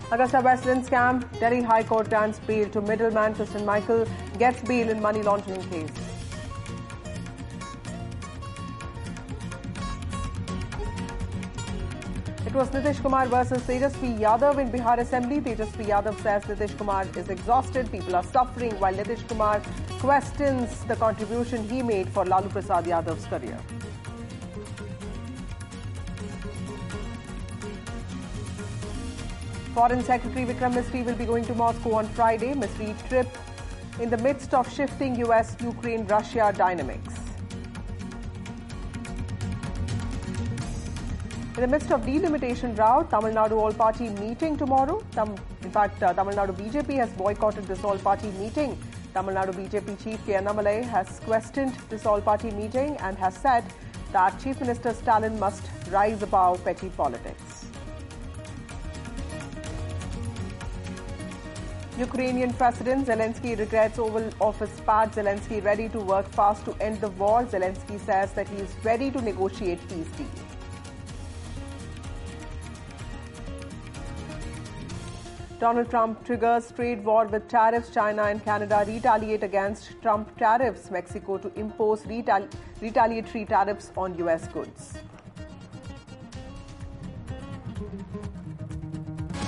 Augusta Westland scam. Delhi High Court grants bail to middleman Tristan Michael. Gets bail in money laundering case. It was Nitish Kumar versus Tejasvi Yadav in Bihar Assembly. Tejasvi Yadav says Nitish Kumar is exhausted. People are suffering, while Nitish Kumar questions the contribution he made for Lalu Prasad Yadav's career. Foreign Secretary Vikram Misri will be going to Moscow on Friday. Misri trip in the midst of shifting US, Ukraine, Russia dynamics. In the midst of delimitation row, Tamil Nadu all-party meeting tomorrow. In fact, Tamil Nadu BJP has boycotted this all-party meeting. Tamil Nadu BJP Chief K. Annamalai has questioned this all-party meeting and has said that Chief Minister Stalin must rise above petty politics. Ukrainian President Zelensky regrets Oval Office pad. Zelensky ready to work fast to end the war. Zelensky says that he is ready to negotiate peace deal. Donald Trump triggers trade war with tariffs. China and Canada retaliate against Trump tariffs. Mexico to impose retaliatory tariffs on US goods.